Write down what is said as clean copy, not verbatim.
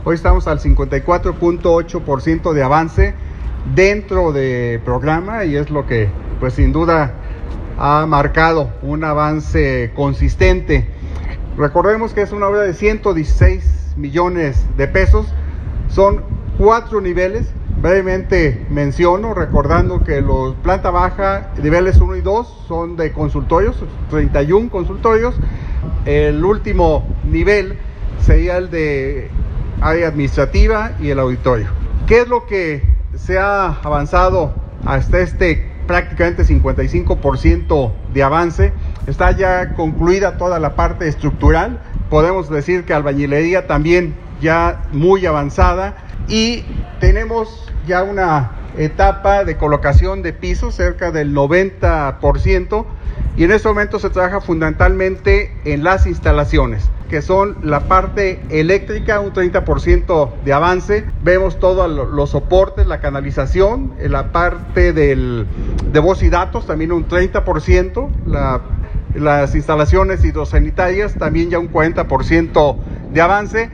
Hoy estamos al 54.8% de avance dentro del programa y es lo que pues sin duda ha marcado un avance consistente. Recordemos que es una obra de 116 millones de pesos, son 4 niveles. Brevemente menciono, recordando que los planta baja, niveles 1 y 2 son de consultorios, 31 consultorios. El último nivel sería el de área administrativa y el auditorio. ¿Qué es lo que se ha avanzado hasta prácticamente 55% de avance? Está ya concluida toda la parte estructural. Podemos decir que albañilería también ya muy avanzada y tenemos ya una etapa de colocación de pisos cerca del 90% y en este momento se trabaja fundamentalmente en las instalaciones, que son la parte eléctrica, un 30% de avance. Vemos todos los soportes, la canalización, la parte de voz y datos, también un 30%, las instalaciones hidrosanitarias, también ya un 40% de avance.